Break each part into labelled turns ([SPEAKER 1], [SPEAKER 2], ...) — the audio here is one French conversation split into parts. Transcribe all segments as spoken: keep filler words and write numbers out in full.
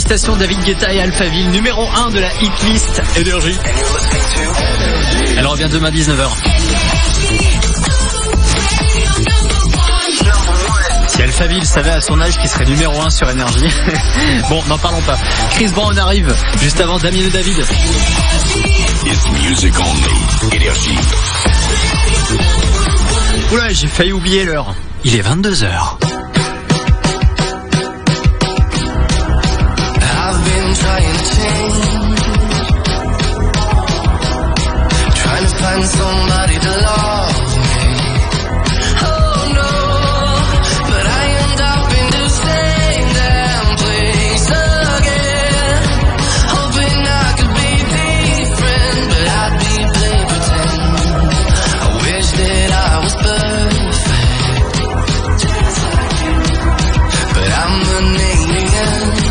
[SPEAKER 1] Félicitations David Guetta et Alphaville, numéro un de la hitlist Énergie. Elle revient demain dix-neuf heures. Si Alphaville savait à son âge qu'il serait numéro un sur Énergie. Bon, n'en parlons pas. Chris Brown arrive juste avant Damien et David.
[SPEAKER 2] It's music only. Énergie.
[SPEAKER 1] Oula, j'ai failli oublier l'heure. Il est vingt-deux heures.
[SPEAKER 3] I've been trying to change, trying to find somebody to love me. Oh no, but I end up in the same damn place again, hoping I could be different, but I'd be playing pretend. I wish that I was perfect, but I'm an alien.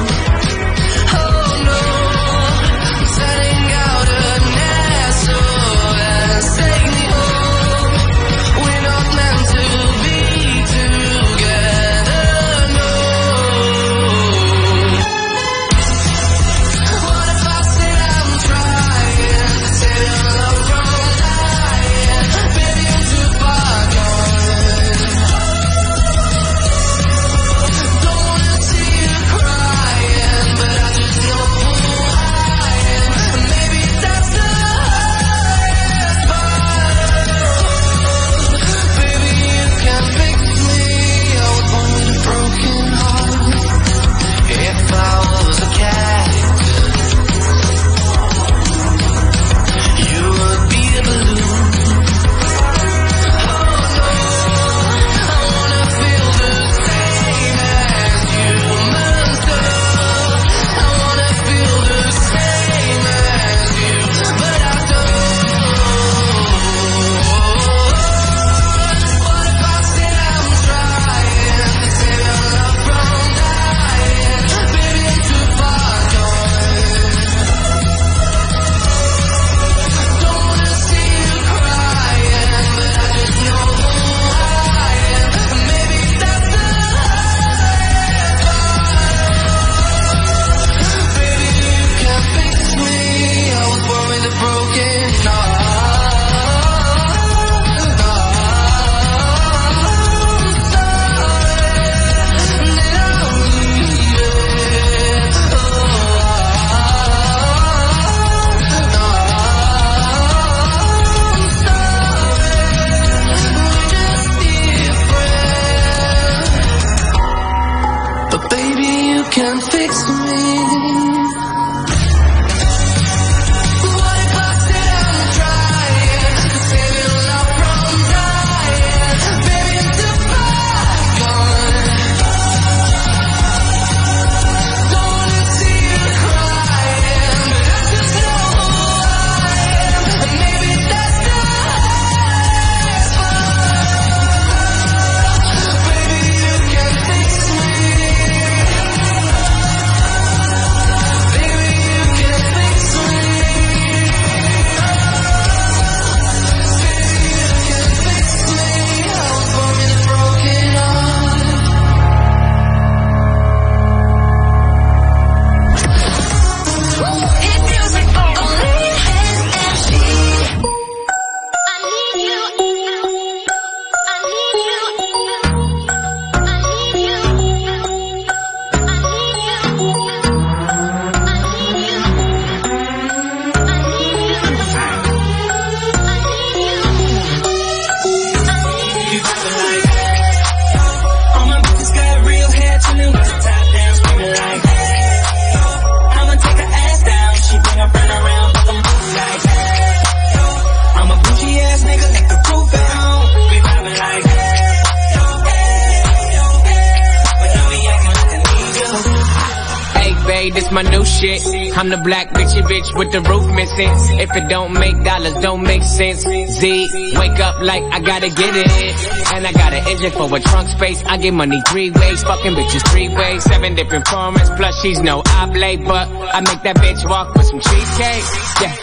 [SPEAKER 4] My new shit, I'm the black bitchy bitch with the roof missing. If it don't make dollars, don't make sense. Z, wake up like I gotta get it. And I got an engine for a trunk space. I get money three ways, fucking bitches three ways. Seven different formats, plus she's no oblate. But I make that bitch walk with some cheesecake. Yeah, I'm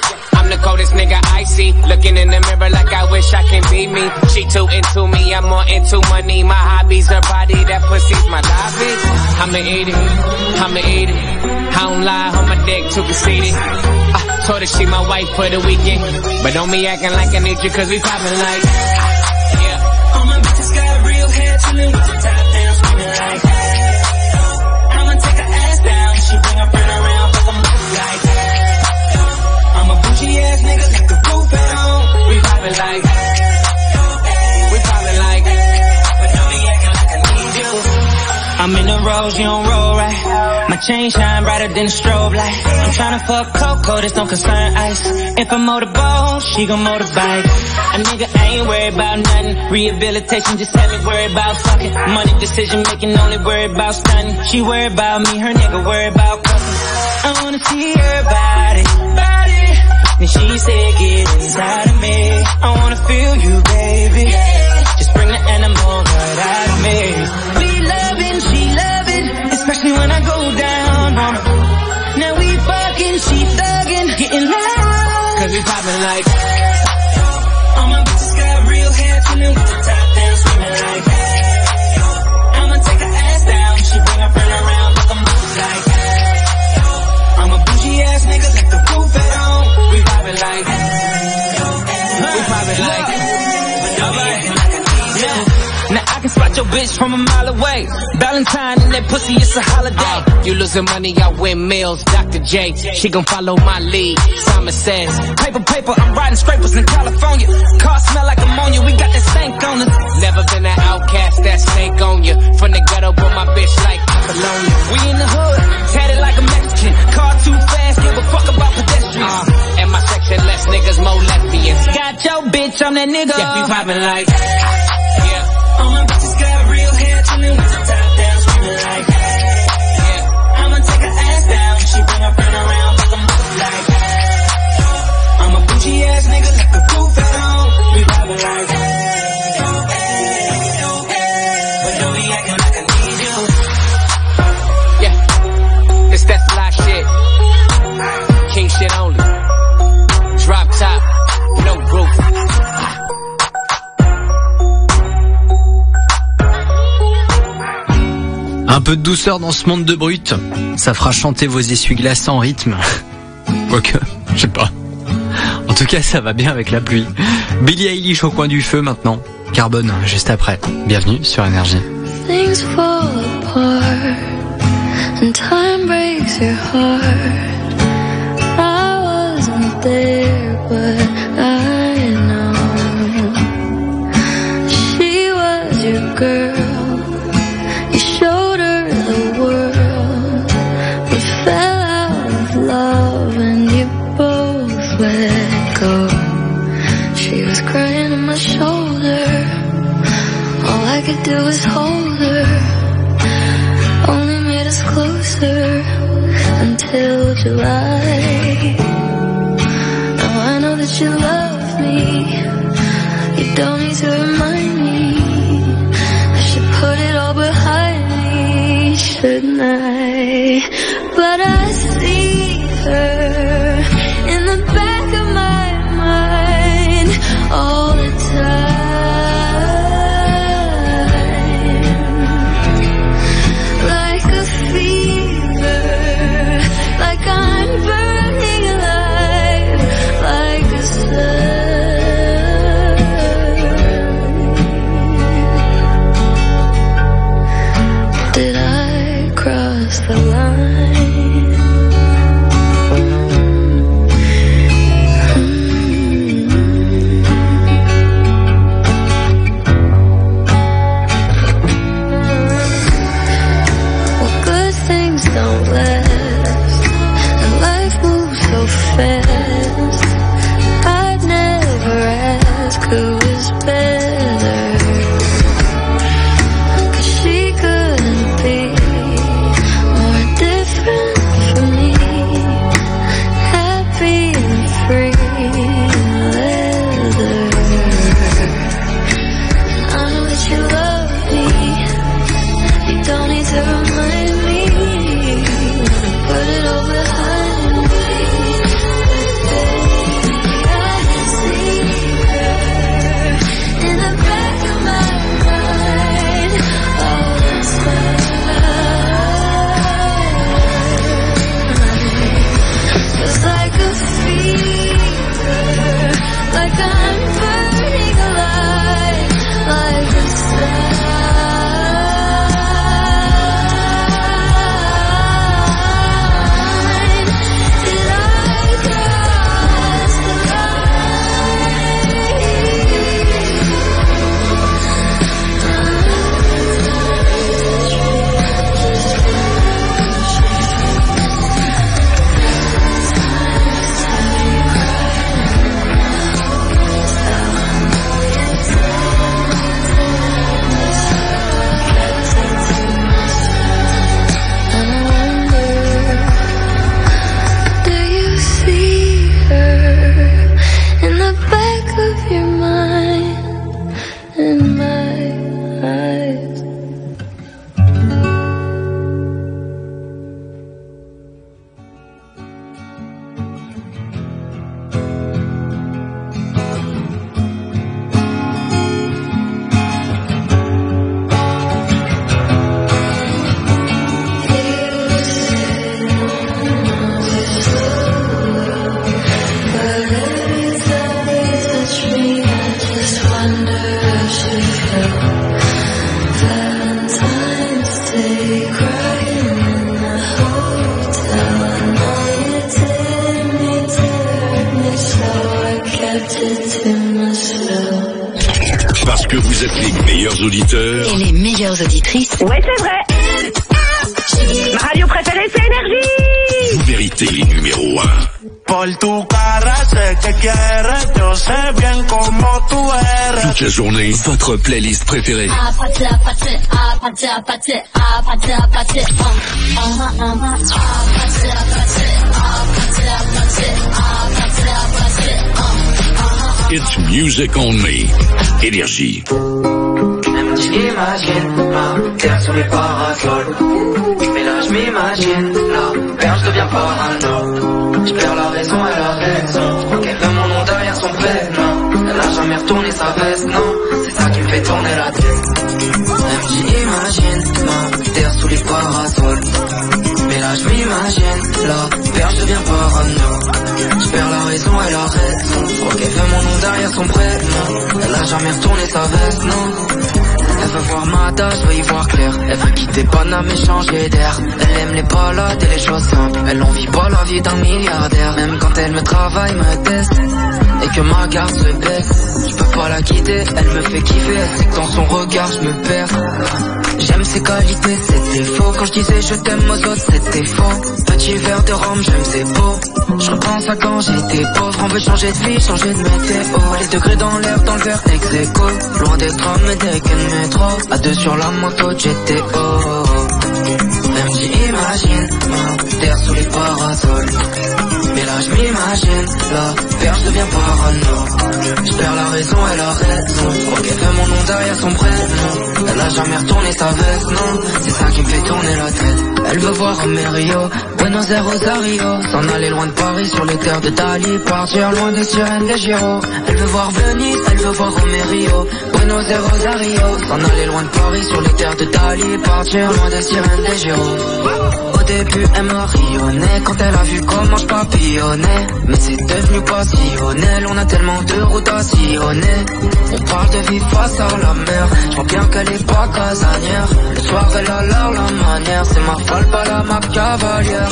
[SPEAKER 4] I'm the coldest nigga I see. Looking in the mirror like I wish I can be me. She too into me, I'm more into money. My hobbies, her body, that pussy's my lobby. I'ma eat it, I'ma eat it. I don't lie, on my dick, too conceited. I told her she my wife for the weekend. But don't be acting like I need you, cause we poppin' like, yeah.
[SPEAKER 3] All my bitches got real hair, chillin' with the top down, screamin' like, I'ma take her ass down, she bring her friend around, fuck them both like, I'm a bougie ass nigga, like the roof at home.
[SPEAKER 4] We poppin' like, we poppin' like,
[SPEAKER 3] but don't be acting like I need you. I'm in the rose, you don't roll right. My chain shine brighter than a strobe light. I'm tryna fuck Coco, this don't concern ice. If I motorboat, she gon' motorbike. A nigga ain't worried about nothing. Rehabilitation just had me worried about fucking. Money decision making, only worried about stunning. She worried about me, her nigga worried about cuffing. I wanna see her body, body. Then she said get inside of me. I wanna feel you, baby. Just bring the animal right out of me. We loving, she loving, especially when I go down on her. Now we fucking, she thugging, getting loud.
[SPEAKER 4] cause we poppin' like,
[SPEAKER 3] all my bitches got real hair, chillin' with the top down, screamin' like, I'ma take her ass down, she bring her friend around, fuck them both like, I'm a bougie ass nigga, like the roof at home.
[SPEAKER 4] we poppin' like, we poppin' like, alright,
[SPEAKER 3] yeah. Now I can spot your bitch from a mile away. Valentine and that pussy, it's a holiday.
[SPEAKER 4] uh, you losing money, I win meals, Doctor J, she gon' follow my lead, Simon says,
[SPEAKER 3] Paper, paper, I'm riding scrapers in California. Car smell like ammonia, we got that stank on us.
[SPEAKER 4] never been an outcast, that snake on you, from the ghetto, but my bitch like Apollonia.
[SPEAKER 3] We in the hood, tatted like a Mexican. Car too fast, give a fuck about pedestrians.
[SPEAKER 4] Uh, and my section less niggas, more lesbians.
[SPEAKER 3] Got your bitch, I'm that nigga.
[SPEAKER 4] Yeah, we poppin' like, yeah.
[SPEAKER 3] All my bitches got real hair, chillin' with the top down, screamin' like, yeah. I'ma take her ass down, she bring her friend around, fuck them both like, I'm a bougie ass nigga, like the roof at home. We poppin' like, but don't be acting like I need you.
[SPEAKER 4] Yeah, it's that fly shit. King shit only. Drop top, no roof.
[SPEAKER 1] Un peu de douceur dans ce monde de brut, ça fera chanter vos essuie-glaces en rythme. Quoique, je sais pas. En tout cas, ça va bien avec la pluie. Billie Eilish au coin du feu maintenant. Carbone juste après. Bienvenue sur Énergie.
[SPEAKER 5] Things fall apart and time breaks your heart. I wasn't there, but I know she was your girl. You showed her the world, but fell out of love and you both let go. She was crying on my shoulder. All I could do was hold her. Only made us closer until July. Now I know that you love me. You don't need to remind me. I should put it all behind me, shouldn't I? But I see her in the back of my mind all the time. The line.
[SPEAKER 2] Parce que vous êtes les meilleurs auditeurs.
[SPEAKER 6] Et les meilleures auditrices.
[SPEAKER 7] Ouais, c'est vrai. Ma radio préférée, c'est Énergie.
[SPEAKER 2] Vous méritez les numéros un.
[SPEAKER 8] Por tu cara sé que quieres, yo sé bien como tú eres.
[SPEAKER 2] Toute la journée, votre playlist préférée. It's music only. Énergie.
[SPEAKER 9] J'imagine ma terre sous les parasols. Mais là je m'imagine la perche devient parano. Je perds la raison et la raison. Qu'elle veut mon nom derrière son prénom. Elle a jamais retourné sa veste, non. C'est ça qui me fait tourner la tête. Même j'imagine ma terre sous les parasols. Mais là je m'imagine la perche devient parano. Je perds la raison et la raison. Qu'elle veut mon nom derrière son prénom. Elle a jamais retourné sa veste, non. Elle veut voir ma tasse, veut y voir clair. Elle veut quitter Paname et changer d'air. Elle aime les balades et les choses simples. Elle n'envie pas la vie d'un milliardaire. Même quand elle me travaille, me teste et que ma garde se baisse, je peux pas la quitter, elle me fait kiffer. Elle sait que dans son regard je me perds. J'aime ses qualités, ses défauts. Quand je disais je t'aime aux autres, c'était faux. Petit verre de rhum, j'aime ses beaux. Je repense à quand j'étais pauvre. On veut changer de vie, changer de météo. Les degrés dans l'air, dans le verre ex-écho. Loin des trams et des quais de métro. À deux sur la moto G T O. Même j'imagine ma terre sous les parasols. Mais là je m'imagine la perche devient parano. Je perds la raison et la raison. Crois qu'elle fait mon nom derrière son prénom. Elle a jamais retourné sa veste, non. C'est ça qui me fait tourner la tête. Elle veut voir Rio, Buenos Aires, Rosario. S'en aller loin de Paris sur les terres de Dali. Partir loin des sirènes des Giro. Elle veut voir Venise, elle veut voir Rio, Buenos Aires, Rosario. S'en aller loin de Paris sur les terres de Dali. Partir loin des sirènes des Giro. Au début elle me rayonnait quand elle a vu comment je papillonnais. Mais c'est devenu passionnel, on a tellement de routes à sillonner. On parle de vivre face à la mer. Je vois bien qu'elle est pas casanière. Le soir elle a l'air la manière. C'est ma folle, pas la ma cavalière.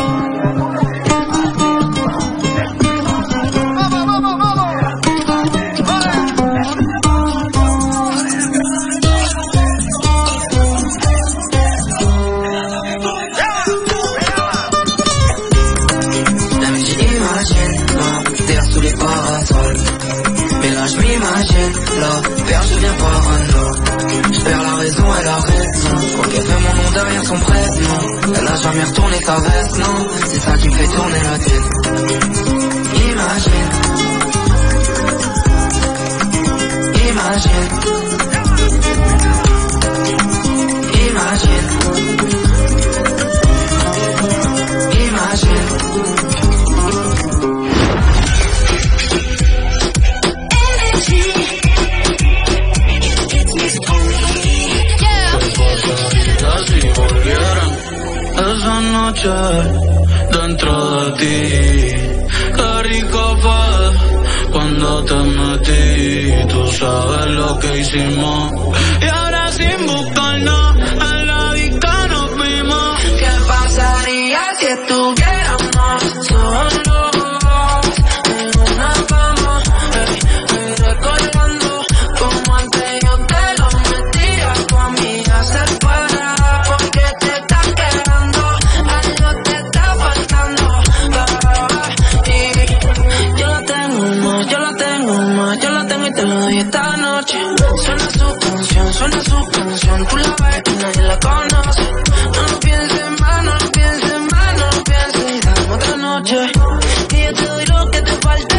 [SPEAKER 9] Je m'imagine, la perche devient parano. Je perds la raison et la raison. Crois qu'elle fait mon nom derrière son prénom. Elle a jamais retourné sa veste, non. C'est ça qui me fait tourner la tête. Imagine. Imagine. Imagine. Imagine.
[SPEAKER 10] Esa noche dentro de ti, qué rico fue cuando te metí. Tú sabes lo que hicimos y ahora sin buscarnos en la disco nos vimos.
[SPEAKER 9] ¿Qué pasaría si estuviéramos solos en una cama? Hey, hey, recordando como antes yo te lo metía. Tu amiga se para porque te estás quedando. Algo te está faltando. Y yo la tengo más, yo la tengo más, yo la tengo y te lo doy esta noche. Suena su canción, suena su canción. Tú la ves y nadie la conoce. No lo pienses más, no lo pienses más, no lo pienses y dame otra noche. Y yo te doy lo que te falte.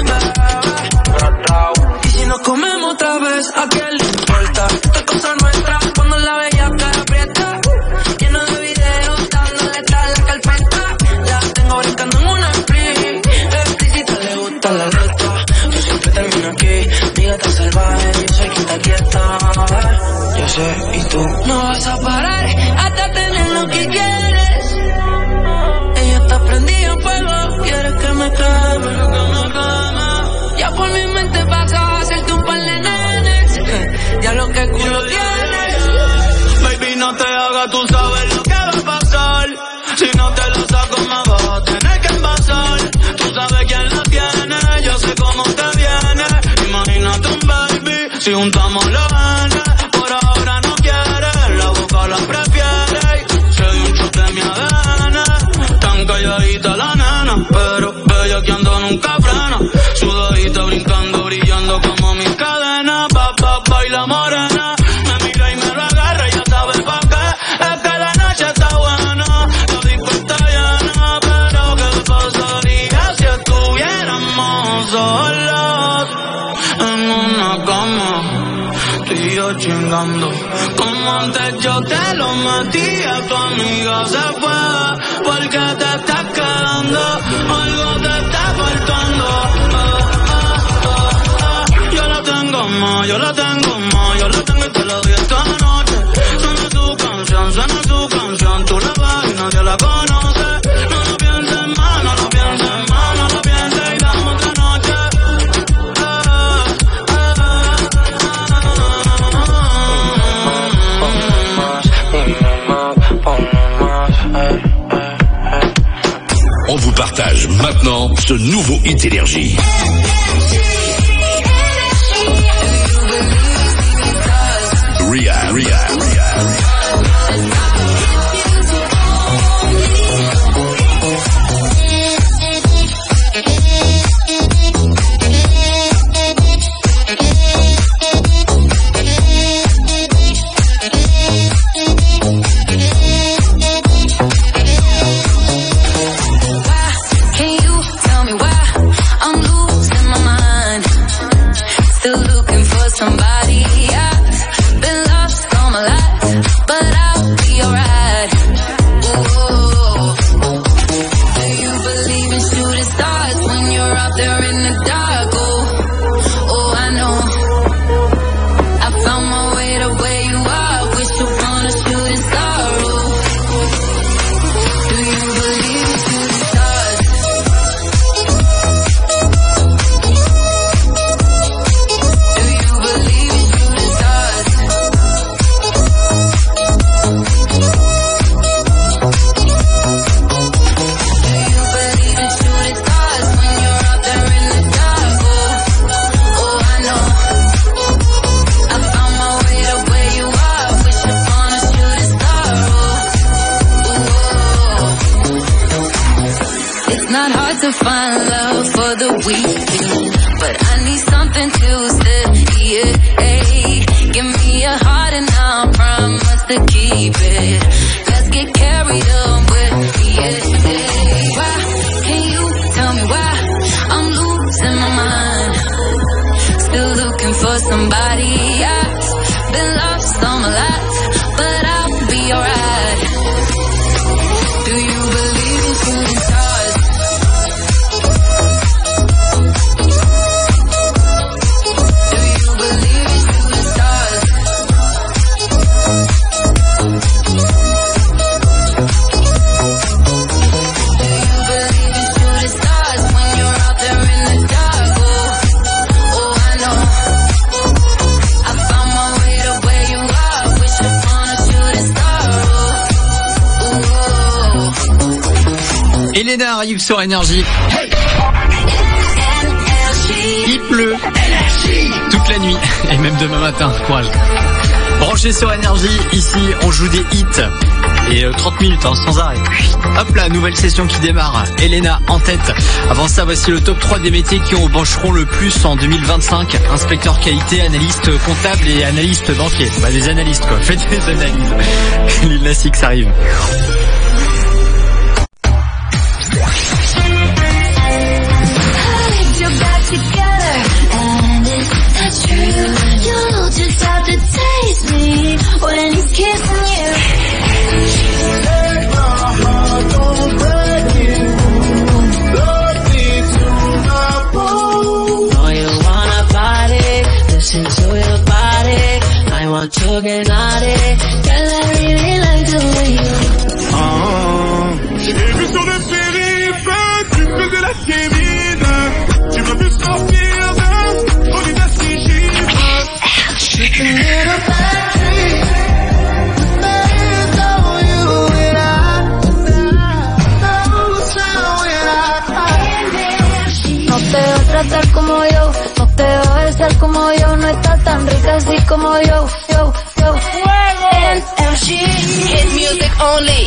[SPEAKER 9] Y si nos comemos otra vez, ¿a quién le importa? Esta cosa nuestra cuando la veía cara aprieta. Lleno de videos dándole tal la carpeta. La tengo brincando en una free. Explícita le gusta la letra. Yo siempre termino aquí. Mi gata salvaje, yo soy quien te quieta. Yo sé, y tú no vas a parar hasta tener lo que quieres. Ella está prendida en fuego, quieres que me queme. Ya por mi mente pasa a hacerte un par de nenes. Ya lo que culo tienes.
[SPEAKER 10] Baby, no te hagas, tú sabes lo que va a pasar. Si no te lo saco me vas a tener que envasar. Tú sabes quién la tiene, yo sé cómo te viene. Imagínate un baby Si juntamos los genes, por ahora no quiere, la boca la prefiere. Se dio un shot de mi A D N, tan calladita la nena, pero bellaqueando nunca frena. Sudadita brincando, brillando como mis cadenas. Pa, pa, baila morena, me mira y me lo agarra, ya sabe pa' qué. Es que la noche está buena, la disco está llena, pero ¿qué pasaría si estuviéramos solos en una cama? Tú y yo chingando, como antes yo te lo metía, tu amiga se fue, porque te estás quedando, algo te está faltando. Ah, ah, ah, ah. Yo la tengo más, yo la tengo más, yo la tengo y te la doy esta noche. Suena tu canción, suena tu canción, tú la vas y nadie la conoce. No lo pienses más, no lo pienses más, no lo pienses y dame otra noche. Ah, ah, ah,
[SPEAKER 2] On vous partage maintenant ce nouveau hit Énergie. Ria, Ria, Ria.
[SPEAKER 5] Somebody else, been lost all my life, but I'll be alright. Ooh. Do you believe in shooting stars when you're out there in the dark? Oh, oh, I know. I found my way to where you are. Wish upon a shooting star. Oh, do you believe in shooting stars? To find love for the weekend, but I need something to steady it. Hey, give me a heart and I'll promise to keep it. Let's get carried away. Yeah, hey, why can you tell me why I'm losing my mind? Still looking for somebody else. Been lost all my life, but I'll be alright. Do you believe in shooting stars?
[SPEAKER 1] Elena arrive sur Énergie. Il pleut toute la nuit et même demain matin. Courage. Branché sur Énergie, ici on joue des hits et euh, trente minutes hein, sans arrêt. Hop là, nouvelle session qui démarre. Elena en tête. Avant ça, voici le top trois des métiers qui embaucheront le plus en deux mille vingt-cinq. Inspecteur qualité, analyste comptable et analyste banquier. Bah des analystes quoi, faites des analyses. Lil Nas X arrive.
[SPEAKER 3] To get naughty, girl, I really like the way you.
[SPEAKER 8] Oh, j'ai vu sur le périph', tu faisais la timide. Tu m'as vu sortir de folie d'assigine.
[SPEAKER 3] Just a little battery, my hands on you and I, no sound when I. No te va a tratar como yo, no te va a besar como yo, no está tan
[SPEAKER 5] tan rica así como yo, yo, yo. N M G, hit music only.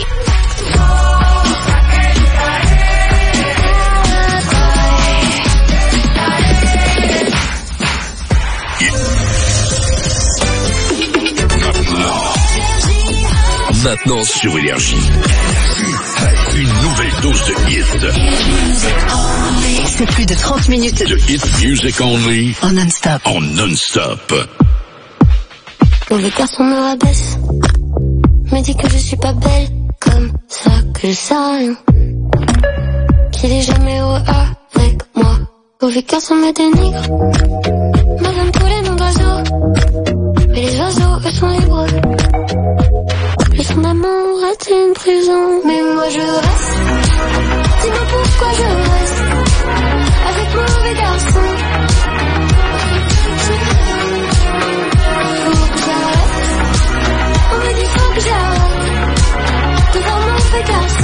[SPEAKER 2] Maintenant sur Énergie, une nouvelle dose de hits.
[SPEAKER 6] C'est plus de trente minutes
[SPEAKER 2] de hit music only
[SPEAKER 6] en non-stop.
[SPEAKER 2] En non-stop.
[SPEAKER 5] Mauvais garçon me rabaisse, me dit que je suis pas belle, comme ça que je sais rien, qu'il est jamais heureux avec moi. Mauvais garçon me dénigre, me donne tous les noms d'oiseaux, mais les oiseaux eux sont libres. Plus son amour est une prison, mais moi je reste. Dis-moi pourquoi je reste avec mauvais garçon. Faut que j'arrête. On me dit faut que j'arrête devant mauvais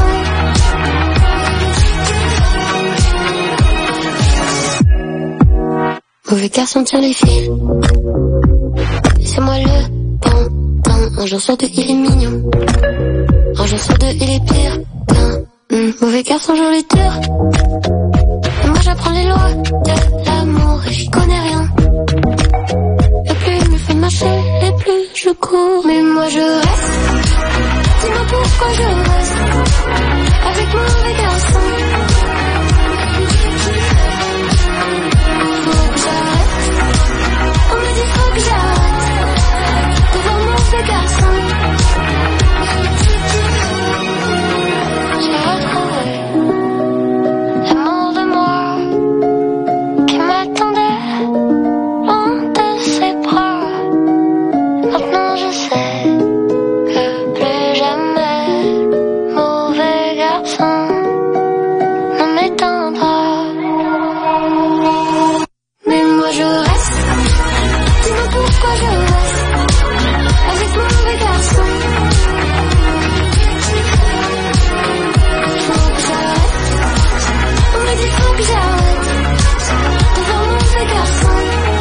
[SPEAKER 5] garçon. Mauvais garçon tient les fils. C'est moi le bon. Un jour sur deux il est mignon, un jour sur deux il est pire qu'un mmh, mauvais garçon joli dur. Et moi j'apprends les lois de l'amour et j'y connais rien. Et plus il me fait marcher et plus je cours. Mais moi je reste. Dis-moi pourquoi je reste avec mauvais garçon. Faut que j'arrête. On me dit faut que j'arrête devant mauvais garçon. J'ai retrouvé l'amour de moi qui m'attendait loin de ses bras. Maintenant je sais que plus jamais mauvais garçon ne m'éteindra. Mais moi je reste. Dis-moi pourquoi je reste avec mauvais garçon. Faut que j'arrête. On me dit faut que j'arrête devant mauvais garçon.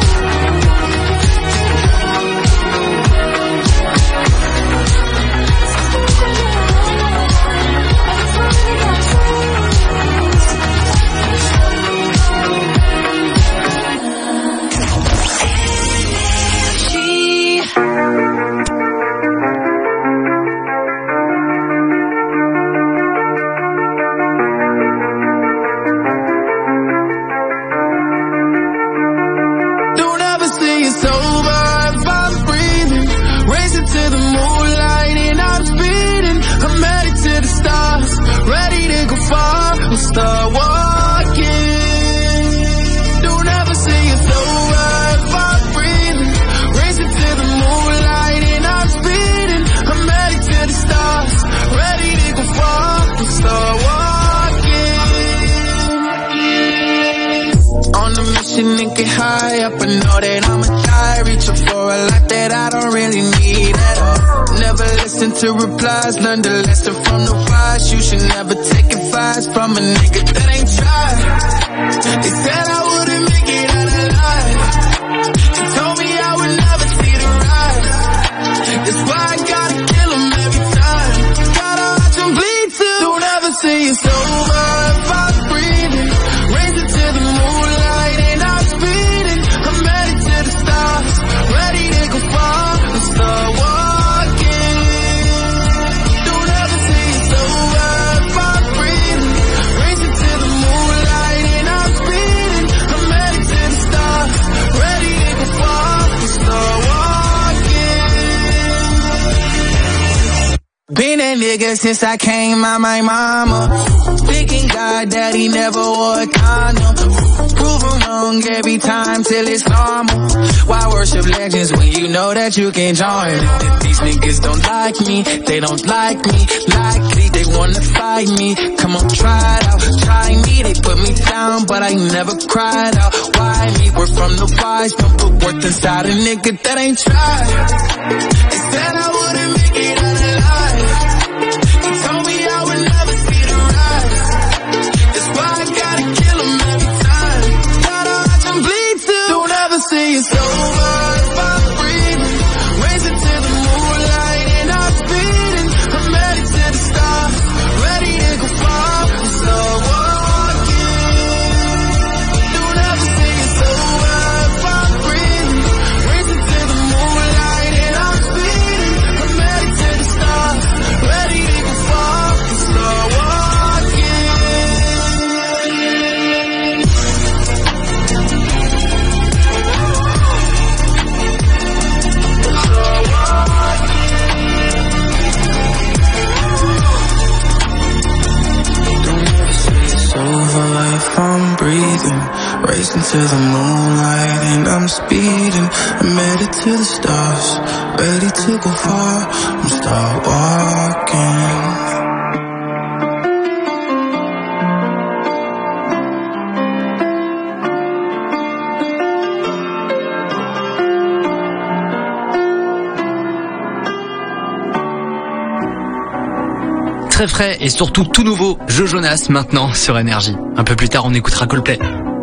[SPEAKER 10] Start walking. Don't ever say it's over if I'm breathing. Racing to the moonlight and I'm speeding. I'm headed to the stars, ready to go far. Start walking. On a mission and get high up. I know that I'm a guy reaching for a lot that I don't really need at all. Never listen to replies, learn the lesson from the wise. You should never take advice from a nigga that ain't tried. They said I wouldn't make it out alive. They told me I would never see the rise. That's why I gotta kill them every time. Gotta watch them bleed too. Don't ever say it's over if I'm breathing. Racing to the moonlight and I'm speeding. I'm headed to the stars, ready to go far and start walking. Don't ever say it's over if I'm breathing. Racing to the moonlight and I'm speeding. I'm headed to the stars, ready to go far and start walking. Been that nigga since I came out my mama. Thinking God that he never wore a condom. Prove him wrong every time till it's normal. Why worship legends when you know that you can join? These niggas don't like me, they don't like me. Likely they wanna fight me. Come on, try it out, try me. They put me down, but I never cried out. Why me? We're from the wise, don't put worth inside a nigga that ain't tried. They said I wouldn't make it out alive. They told me I would never see the rise. That's why I gotta kill them every time. Gotta watch them bleed too. Don't ever say it's over if I'm to the moonlight and I'm speeding. I'm headed to the stars, ready to go far. I'm start walking.
[SPEAKER 1] Très frais et surtout tout nouveau, Joe Jonas maintenant sur Énergie. Un peu plus tard, on écoutera Coldplay.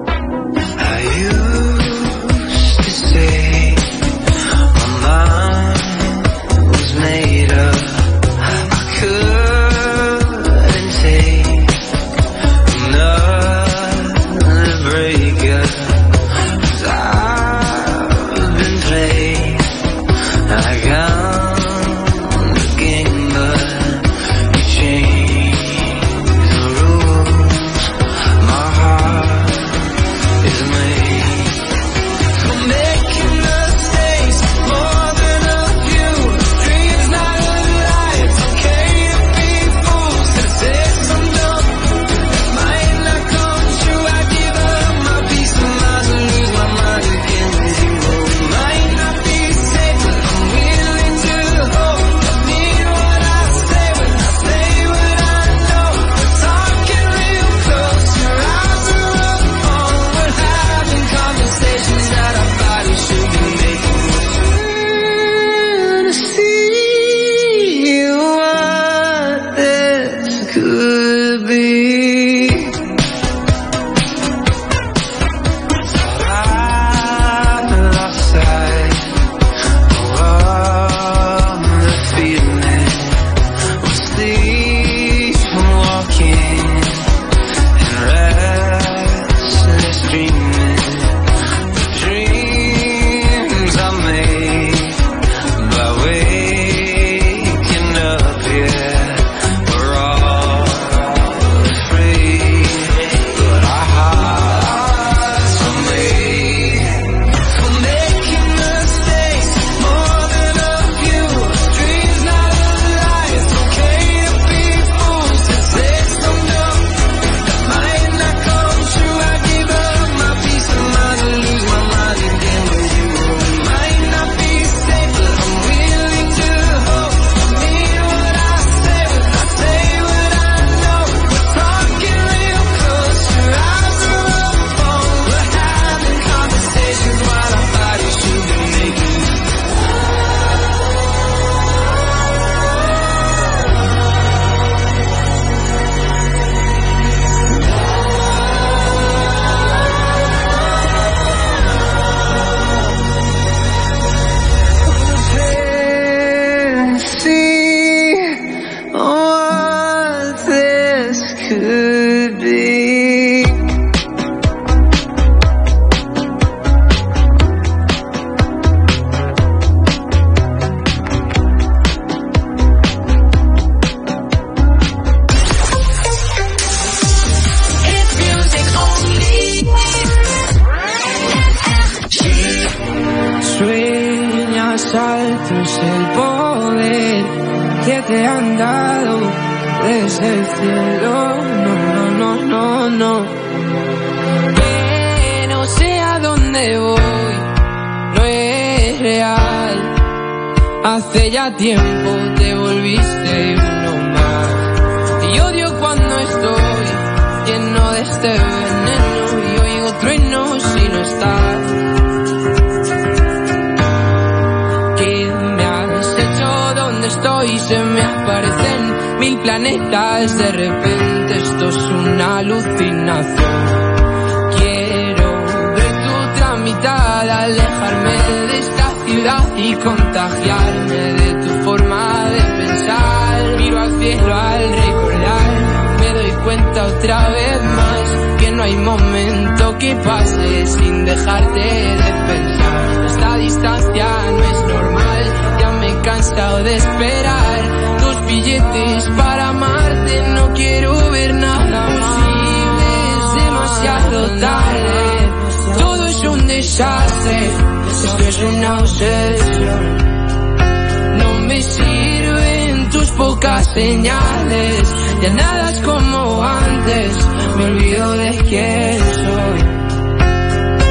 [SPEAKER 11] Señales, ya nada es como antes, me olvido de quién soy.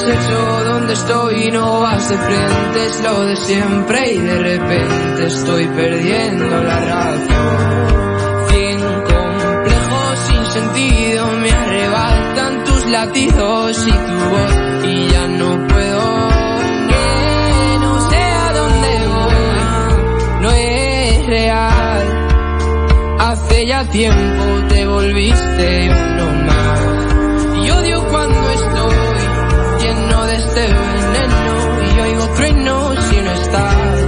[SPEAKER 11] hecho donde estoy, no vas de frente, es lo de siempre y de repente estoy perdiendo la razón. Cien complejos sin sentido me arrebatan tus latidos y tu voz y ya no puedo, que no sé a dónde voy, no es real. Hace ya tiempo te volviste uno más y odio cuando estoy lleno de este veneno y oigo truenos si no estás.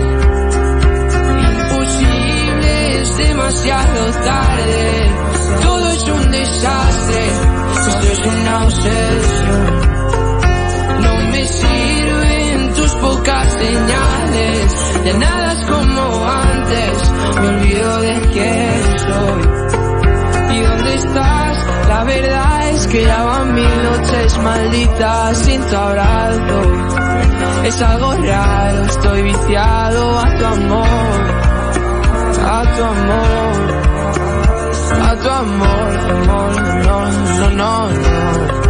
[SPEAKER 11] Imposible, es demasiado tarde, todo es un desastre, todo es una obsesión. No me sirven tus pocas señales, ya nada es como antes, me olvido de quién soy. ¿Y dónde estás? La verdad es que ya van mil noches malditas sin tu abrazo. Es algo raro, estoy viciado a tu amor, a tu amor, a tu amor, amor, no, no, no, no.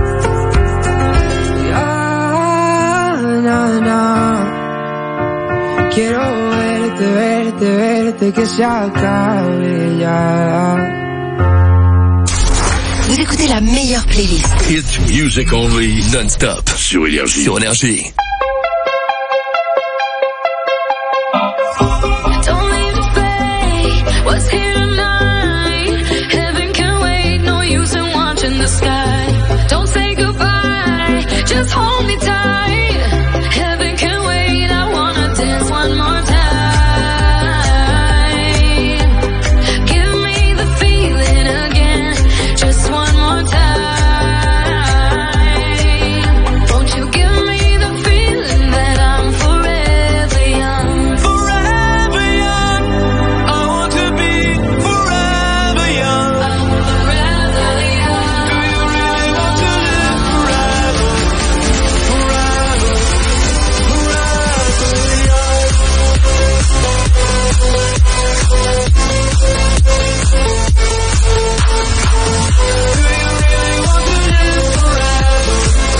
[SPEAKER 11] Na, na. Quiero verte, verte, verte, que se acabe ya.
[SPEAKER 6] Vous écoutez la meilleure playlist.
[SPEAKER 2] It's music only, non-stop, sur Énergie. Sur Énergie.
[SPEAKER 5] Don't leave it fade, what's here tonight? Heaven can wait, no use in watching the sky. Don't say goodbye, just hold me tight. Heaven can wait, I wanna dance one more time. Give me the feeling again, just one more time. Won't you give me the feeling that I'm forever young?
[SPEAKER 10] Forever young, I want to be forever young.
[SPEAKER 5] I'm forever young.
[SPEAKER 10] Do you really want to live forever? Forever, forever young. Do you really want to live forever?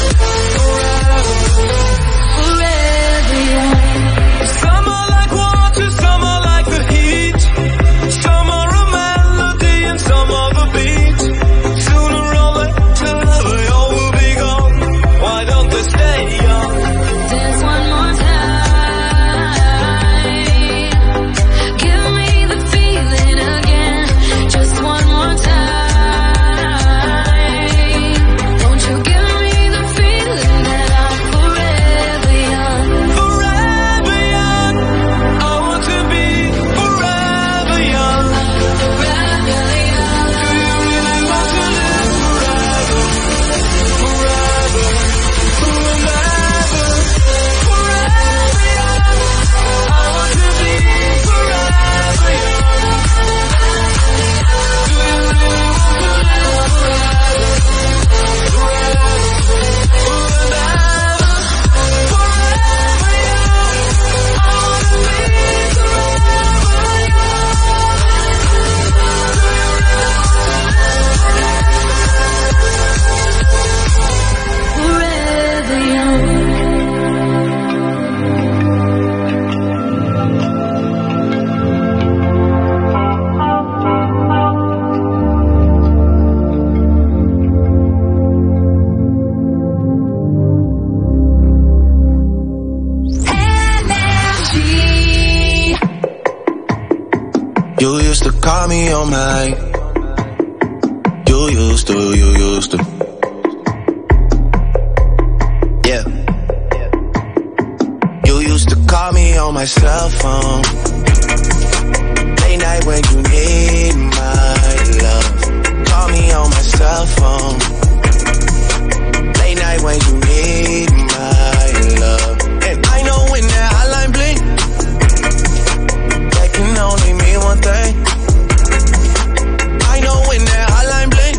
[SPEAKER 5] Forever young.
[SPEAKER 10] Some are like water, some are like the heat. Some are a melody and some are the beat. Sooner or later they all will be gone. Why don't they stay young?
[SPEAKER 5] Dance one more time. Give me the feeling again, just one more time. Won't you give me the feeling that I'm forever young?
[SPEAKER 10] Forever young, I want to be forever young.
[SPEAKER 5] Forever young.
[SPEAKER 10] Do you really want to live forever? Forever, forever, forever young. I want to be forever young. Do you really want to live forever? Forever, forever, forever young. I want to be forever
[SPEAKER 5] Forever young.
[SPEAKER 3] Energy.
[SPEAKER 12] You used to call me on my. You used to, you used to. Yeah. You used to call me on my cell phone. Late night when you need my love. Call me on my cell phone. Late night when you need my love. And I know when that hotline blink, that can only mean one thing. I know when that hotline blink,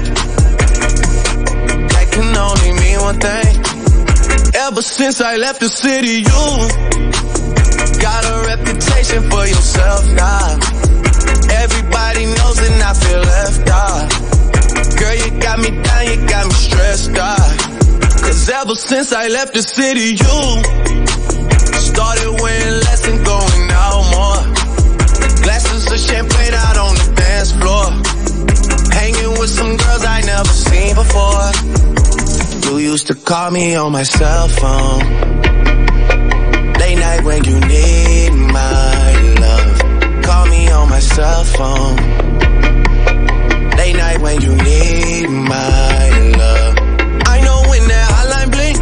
[SPEAKER 12] that can only mean one thing. Ever since I left the city, you got a reputation for yourself now. Everybody knows and I feel left out. Girl, you got me down, you got me stressed out. Cause ever since I left the city, you started wearing less and going out more. Glasses of champagne out on the dance floor. Hanging with some girls I never seen before. You used to call me on my cell phone. Late night when you need my love. Call me on my cell phone. Late night when you need my love. I know when that hotline blink,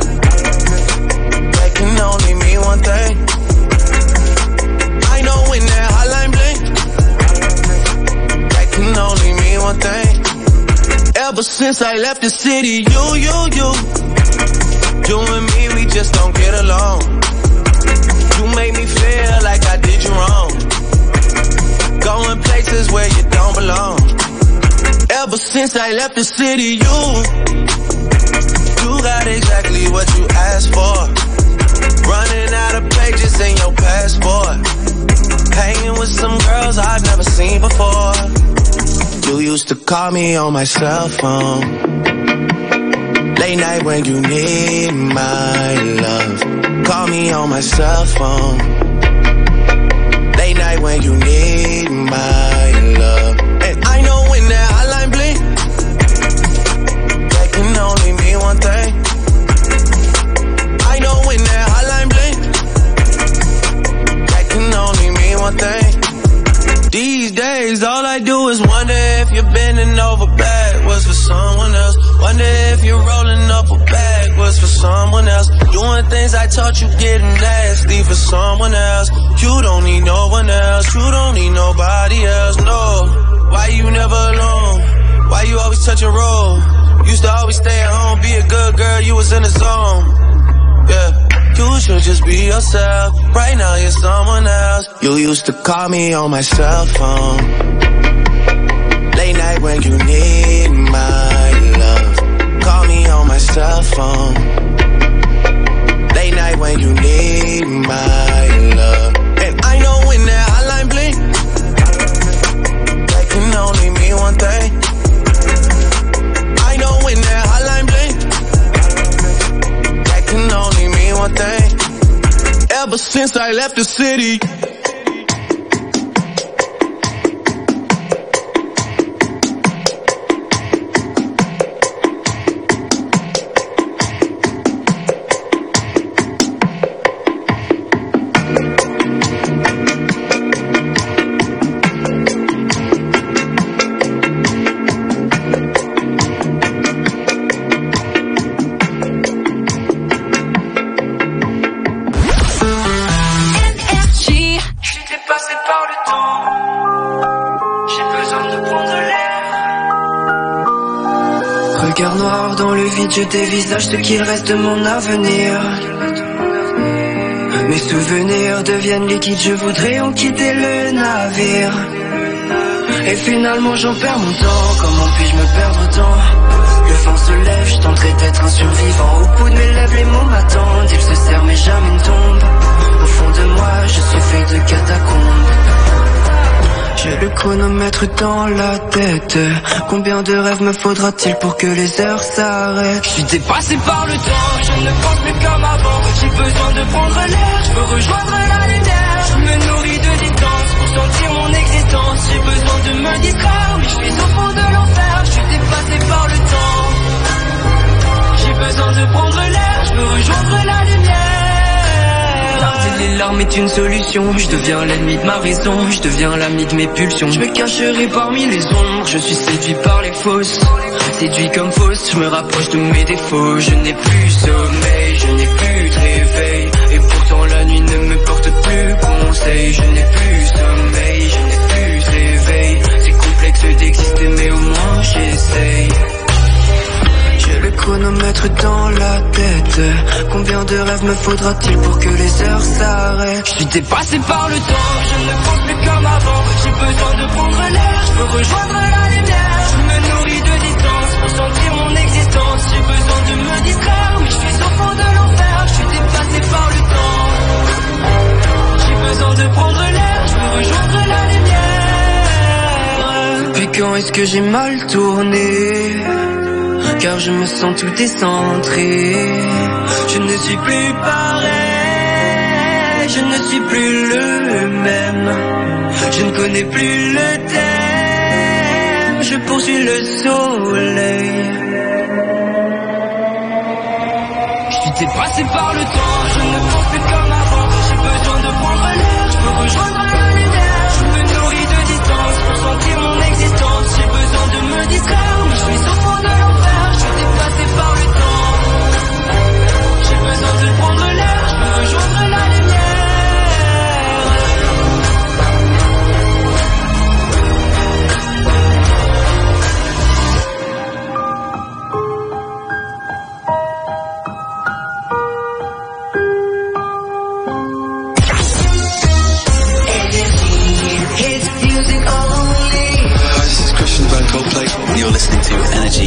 [SPEAKER 12] that can only mean one thing. I know when that hotline blink, that can only mean one thing. Ever since I left the city, you, you, you, you and me, we just don't get along. You make me feel like I did you wrong. Going places where you don't belong. Ever since I left the city, you, you got exactly what you asked for. Running out of pages in your passport. Hanging with some girls I've never seen before. You used to call me on my cell phone. Late night when you need my love. Call me on my cell phone. Late night when you need my love. And I know when that hotline blink, that can only mean one thing. I know when that hotline blink, that can only mean one thing. These days, all I do is wonder if you're bending over backwards for someone else. Wonder if you're rolling up or backwards for someone else. Doing things I taught you, getting nasty for someone else. You don't need no one else. You don't need nobody else, no. Why you never alone? Why you always touch a roll? Used to always stay at home, be a good girl, you was in the zone. Yeah. You should just be yourself. Right now you're someone else. You used to call me on my cell phone. Late night when you need my love. Call me on my cell phone. Late night when you need my love. And I know when that hotline blink, that can only mean one thing. I know when that hotline blink, that can only mean one thing. Ever since I left the city.
[SPEAKER 11] Regard noir dans le vide, je dévisage ce qu'il reste de mon avenir. Mes souvenirs deviennent liquides, je voudrais en quitter le navire. Et finalement j'en perds mon temps, comment puis-je me perdre autant? Le vent se lève, je tenterai d'être un survivant. Au bout de mes lèvres les mots m'attendent, ils se serrent mais jamais ne tombent. Au fond de moi je suis fait de catacombes. J'ai le chronomètre dans la tête. Combien de rêves me faudra-t-il pour que les heures s'arrêtent? Je suis dépassé par le temps, je ne pense plus comme avant. J'ai besoin de prendre l'air, je veux rejoindre la lumière. Je me nourris de distance pour sentir mon existence. J'ai besoin de me distraire, mais je suis au fond de l'enfer. Je suis dépassé par le temps. J'ai besoin de prendre l'air, je veux rejoindre la lumière. Tarder les larmes est une solution. Je deviens l'ennemi de ma raison, je deviens l'ami de mes pulsions. Je me cacherai parmi les ombres, je suis séduit par les fausses. Séduit comme fausse, je me rapproche de mes défauts. Je n'ai plus sommeil, je n'ai plus de réveil. Et pourtant la nuit ne me porte plus conseil. Je n'ai plus sommeil, je n'ai plus de réveil. C'est complexe d'exister mais au moins j'essaye. J'ai le chronomètre dans la tête. Combien de rêves me faudra-t-il pour que les heures s'arrêtent? Je suis dépassé par le temps, je ne pense plus comme avant. J'ai besoin de prendre l'air, je veux rejoindre la lumière. Je me nourris de distance pour sentir mon existence. J'ai besoin de me distraire, mais je suis au fond de l'enfer. Je suis dépassé par le temps. J'ai besoin de prendre l'air, je veux rejoindre la lumière. Depuis quand est-ce que j'ai mal tourné?
[SPEAKER 3] cœur je me sens tout décentré. Je ne suis plus pareil, je ne suis plus le même. Je ne connais plus le thème, je poursuis le soleil. Je suis dépassé par le temps, je ne pense plus comme avant. J'ai besoin de prendre l'air, je peux rejoindre la lumière. Je me nourris de distance pour sentir mon existence. J'ai besoin de me distraire, mais je suis au fond de l'enfer. Je suis dépassé par le temps. J'ai besoin de prendre l'air, je peux rejoindre la lumière.
[SPEAKER 13] You're listening to Energy.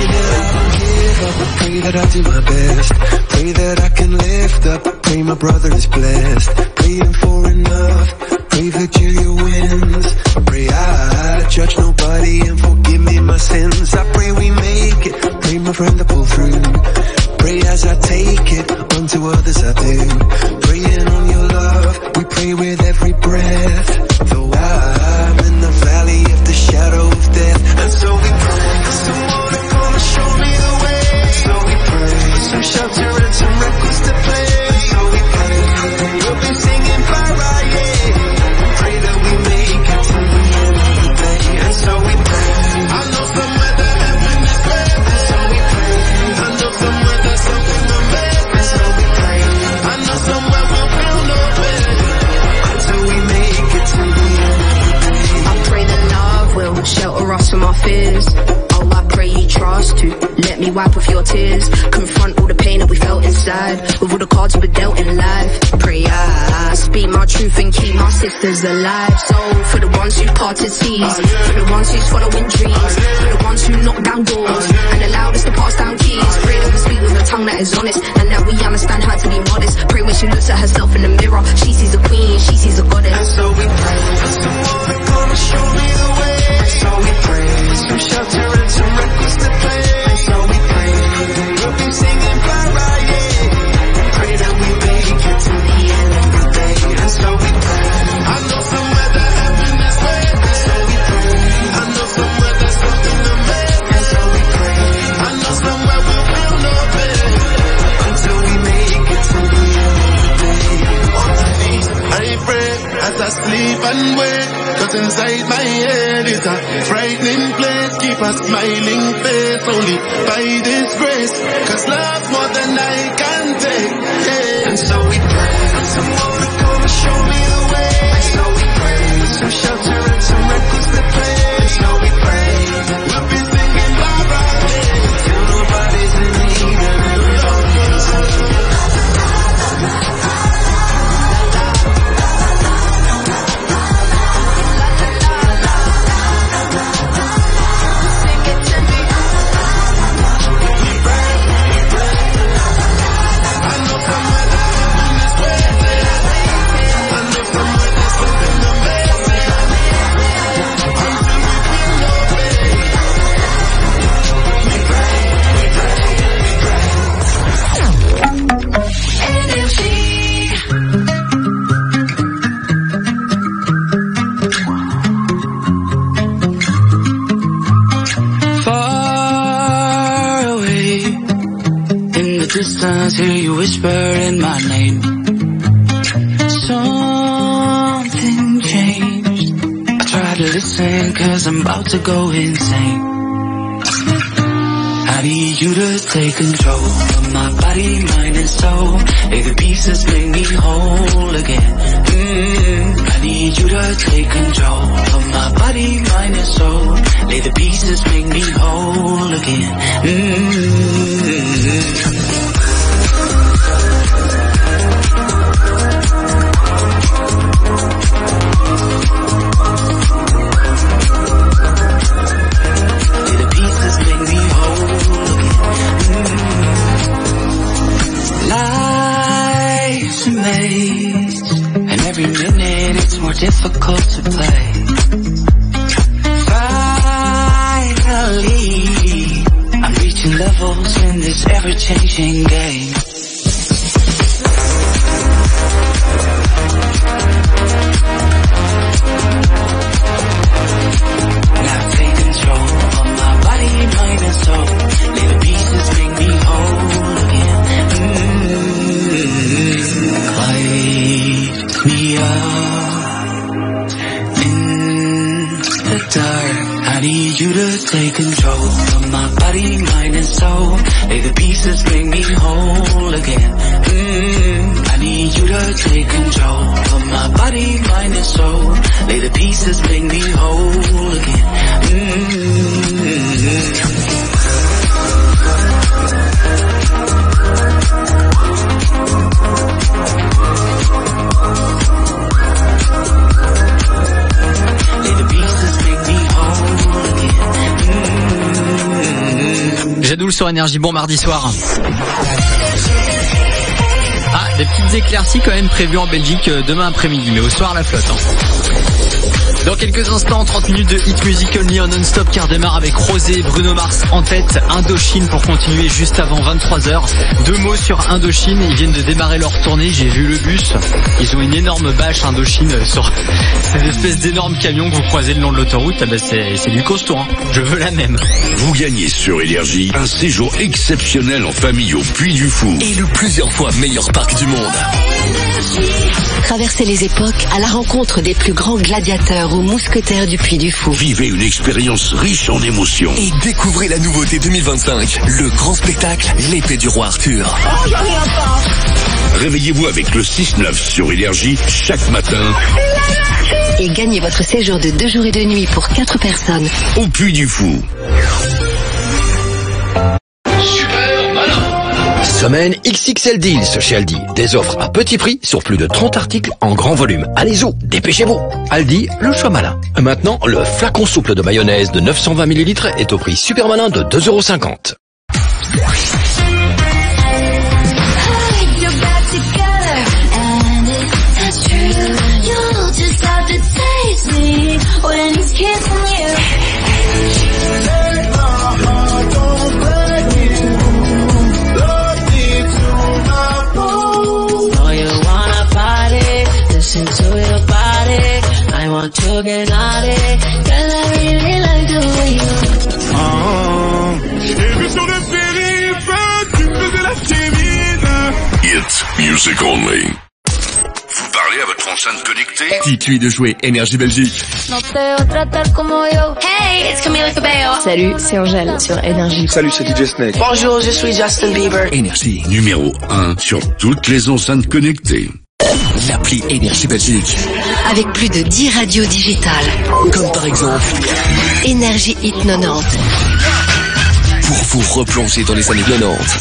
[SPEAKER 12] Pray that I do my best. Pray that I can lift up. Pray my brother is blessed. Praying for enough. Pray that Julia wins. I pray I judge nobody and forgive me my sins. I pray we make it. Pray my friend to pull through. Pray as I take it. Unto others I do. Praying on your love. We pray with every breath. Though I'm in the valley of the shadow of death. And so we pray for someone to come and show me the way. So we pray for some shelter and some records to play. So we pray we'll be singing Friday. Pray that we make it to the end of the day. And so we pray. I know somewhere that heaven is red. And so we pray. I know somewhere there's something to make. And so we pray. I know somewhere we'll feel no pain until we make it to the end of the day.
[SPEAKER 14] I pray that love will shelter us from our fears. Oh, I pray you trust to let me wipe off your tears. Confront all the pain that we felt inside with all the cards we were dealt in life. Pray I speak my truth and keep my sisters alive. So for the ones who parted seas, for the ones who's following dreams, for the ones who knock down doors and allowed us to pass down keys. Pray that we speak with a tongue that is honest and that we understand how to be modest. Pray when she looks at herself in the mirror, she sees a queen, she sees a goddess.
[SPEAKER 12] And so we pray for someone to come and show me the way. And so we pray for some shelter and some records to play. And so we pray we'll be singing Friday. Pray that we make it to the end of the day. And so we pray. I know somewhere that heaven is waiting. And so we pray. I know somewhere there's something to make. And so we pray. I know somewhere we'll feel no pain until we make it to the end of the day. On my knees, I pray as I sleep and wake. Cause inside my head is a frightening place. Keep a smiling face only by this grace. Cause love's more than I can take. Yeah. And so we pray for someone to come and show me the way. And so we pray for some shelter and some records to play. And so we pray we'll be singing bye bye till nobody's in need of love.
[SPEAKER 10] Distance, hear you whisper in my name. Something changed. I try to listen cause I'm about to go insane. I need you to take control of my body, mind and soul. Lay the pieces, make me whole again. Mm-hmm. I need you to take control of my body, mind and soul. Lay the pieces, make me whole again. Mm-hmm. Life's a maze, and every minute it's more difficult to play. Finally, I'm reaching the this ever-changing game. Now take control of my body, mind and soul. Lay the pieces, make me whole again. Mm-hmm. Light me up in the dark. I need you to take control of my body, mind and soul. Lay the pieces, make me whole again. Mm-hmm. I need you to take control of my body, mind and soul. Lay the pieces, make me whole again. Mm-hmm.
[SPEAKER 1] Jadoul sur Énergie, bon mardi soir. Ah, des petites éclaircies quand même prévues en Belgique demain après-midi, mais au soir la flotte. Hein. Dans quelques instants, trente minutes de hit music only en non-stop qui redémarre avec Rosé et Bruno Mars en tête. Indochine pour continuer juste avant vingt-trois heures. Deux mots sur Indochine, ils viennent de démarrer leur tournée, j'ai vu le bus. Ils ont une énorme bâche Indochine sur cette espèce d'énorme camion que vous croisez le long de l'autoroute. Ah ben c'est, c'est du costaud, hein. Je veux la même.
[SPEAKER 2] Vous gagnez sur Énergie un séjour exceptionnel en famille au Puy du Fou.
[SPEAKER 13] Et le plusieurs fois meilleur parc du monde.
[SPEAKER 6] Traversez les époques à la rencontre des plus grands gladiateurs ou mousquetaires du Puy du Fou.
[SPEAKER 2] Vivez une expérience riche en émotions.
[SPEAKER 13] Et découvrez la nouveauté deux mille vingt-cinq, le grand spectacle L'épée du roi Arthur.
[SPEAKER 8] Oh, j'en ai pas.
[SPEAKER 2] Réveillez-vous avec le six neuf sur Énergie chaque matin.
[SPEAKER 6] Et gagnez votre séjour de deux jours et deux nuits pour quatre personnes.
[SPEAKER 2] Au Puy du Fou.
[SPEAKER 15] Semaine X X L Deals chez Aldi. Des offres à petit prix sur plus de trente articles en grand volume. Allez-y, dépêchez-vous. Aldi, le choix malin. Maintenant, le flacon souple de mayonnaise de neuf cent vingt millilitres est au prix super malin de deux euros cinquante.
[SPEAKER 8] To get out it, 'cause I really like the way you. Oh, j'ai vu sur le périph', tu faisais la timide.
[SPEAKER 2] Hit music only. Vous parlez à votre enceinte connectée?
[SPEAKER 13] Dites-lui de jouer Énergie Belgique.
[SPEAKER 5] No te va tratar como yo.
[SPEAKER 14] Hey, it's Camila Cabello.
[SPEAKER 16] Salut, c'est Angèle sur Énergie.
[SPEAKER 17] Salut, c'est D J Snake.
[SPEAKER 14] Bonjour, je suis Justin Bieber.
[SPEAKER 13] Énergie.
[SPEAKER 2] Numéro un sur toutes les enceintes connectées.
[SPEAKER 13] L'appli Énergie Belgique.
[SPEAKER 6] Avec plus de dix radios digitales.
[SPEAKER 13] Comme par exemple
[SPEAKER 6] Énergie Hit quatre-vingt-dix.
[SPEAKER 13] Pour vous replonger dans les années quatre-vingt-dix.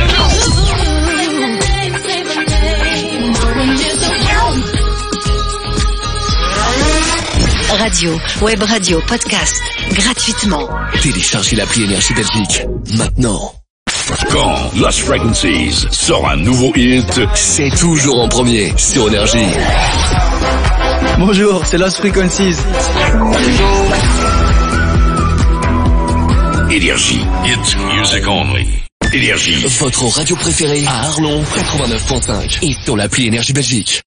[SPEAKER 6] Radio, web radio, podcast, gratuitement.
[SPEAKER 13] Téléchargez l'appli Énergie Belgique. Maintenant.
[SPEAKER 2] Quand Lost Frequencies sort un nouveau hit,
[SPEAKER 13] c'est toujours en premier sur Énergie.
[SPEAKER 18] Bonjour, c'est Lost Frequencies.
[SPEAKER 2] Énergie, hit music only. Énergie.
[SPEAKER 13] Votre radio préférée à Arlon, quatre-vingt-neuf point cinq. Et sur l'appli Énergie Belgique.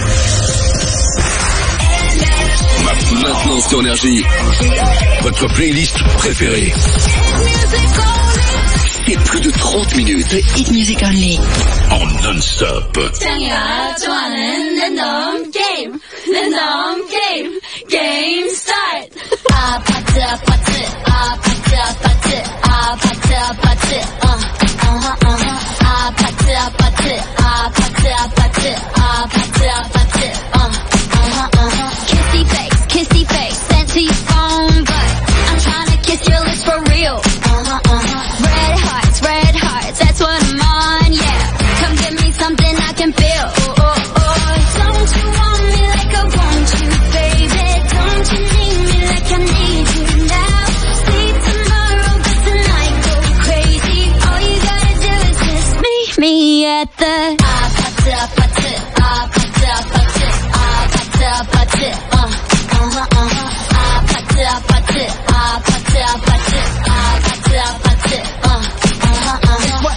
[SPEAKER 13] Maintenant sur Énergie.
[SPEAKER 2] Votre playlist préférée.
[SPEAKER 13] Et plus de trente minutes
[SPEAKER 6] de hit music only.
[SPEAKER 2] En non-stop.
[SPEAKER 5] Game, game, game start. Kissy face, kissy face, sent to your phone, but I'm trying to kiss your lips for real. Red hearts, red hearts, that's what I'm on, yeah. Come give me something I can feel. Oh, oh, oh. Don't you want me like I want you, baby? Don't you need me like I need you now? Sleep tomorrow, but tonight go crazy. All you gotta do is just meet me at the ah, pata, pata, ah, pata, pata, ah, pata, pata, uh, uh-huh, uh-huh, ah, pata, pata, ah, pata, pata, ah, pata, pata, uh, uh-huh, uh-huh.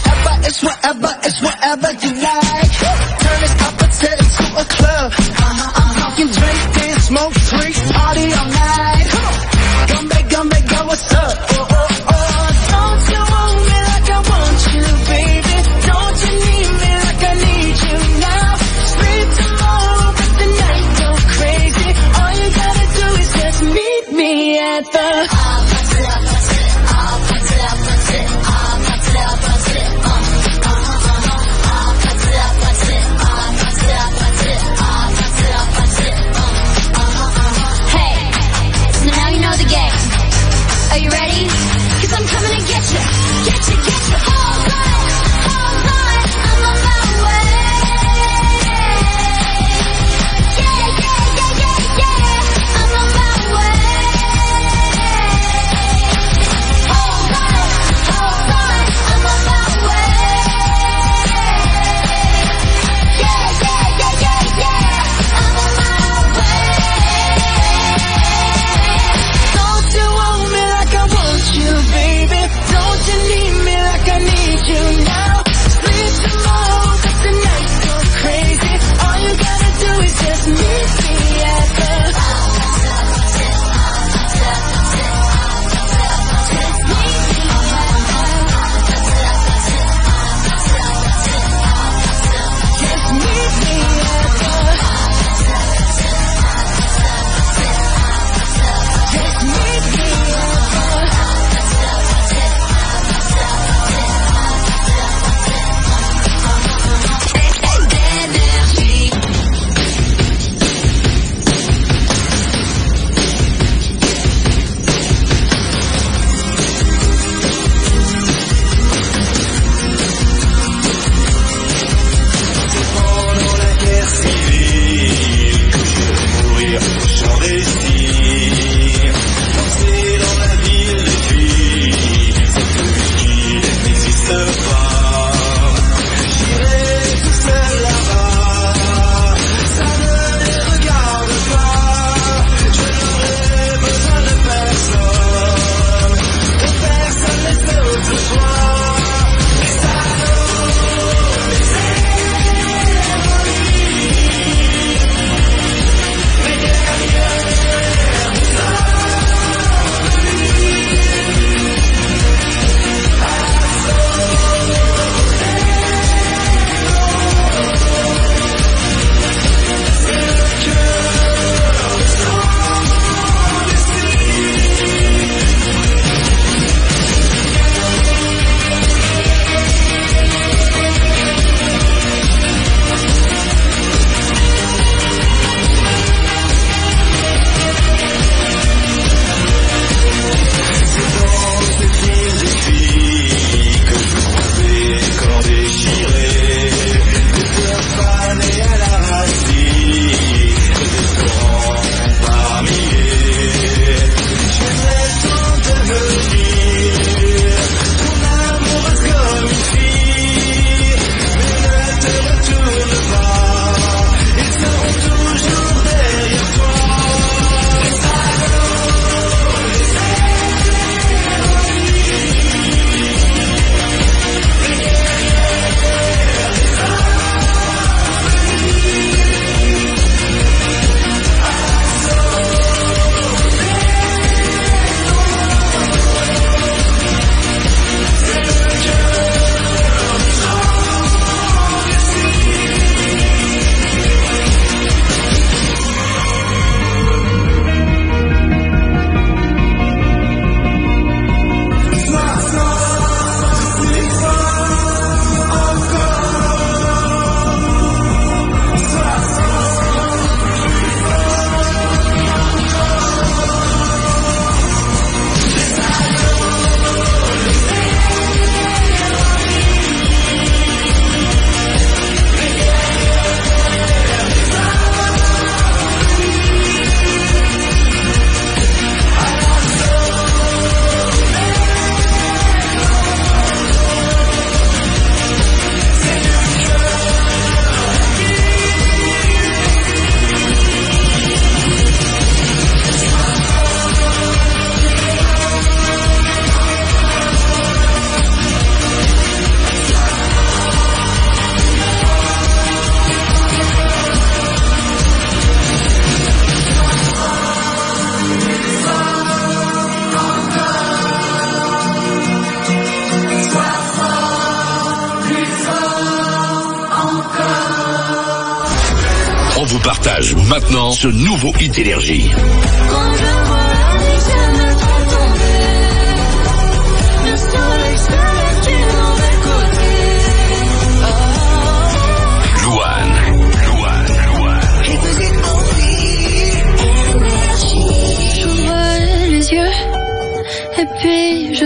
[SPEAKER 2] On vous partage maintenant ce nouveau hit énergie.
[SPEAKER 3] Quand je vois la vie, je me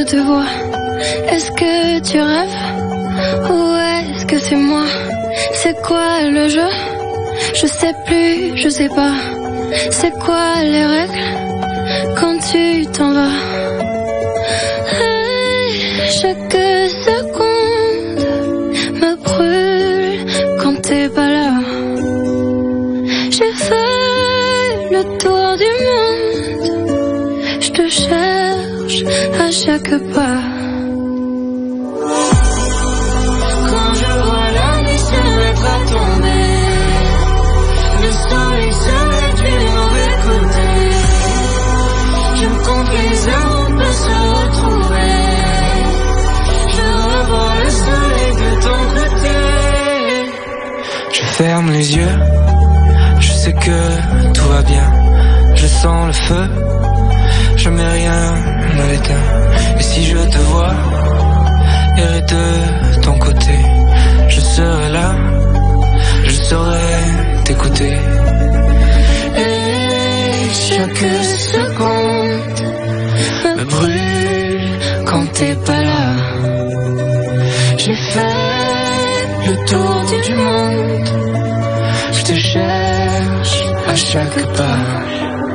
[SPEAKER 5] je te vois, est-ce que tu rêves ou est-ce que c'est moi? C'est quoi le jeu? Je sais plus, je sais pas. C'est quoi les règles quand tu t'en vas? Hey, chaque seconde me brûle quand t'es pas là. J'ai fait le tour du monde, je te cherche à chaque pas. Quand je vois la nuit se mettre à tomber, le soleil se met du mauvais côté, je compte les heures, on peut se retrouver, je revois le soleil de ton côté.
[SPEAKER 17] Je ferme les yeux, je sais que tout va bien, je sens le feu, je mets rien à l'éteint. Et si je te vois errer de ton côté, je serai là, je saurai t'écouter.
[SPEAKER 5] Et chaque seconde me brûle quand t'es pas là. J'ai fait le tour du monde, je te cherche à chaque pas.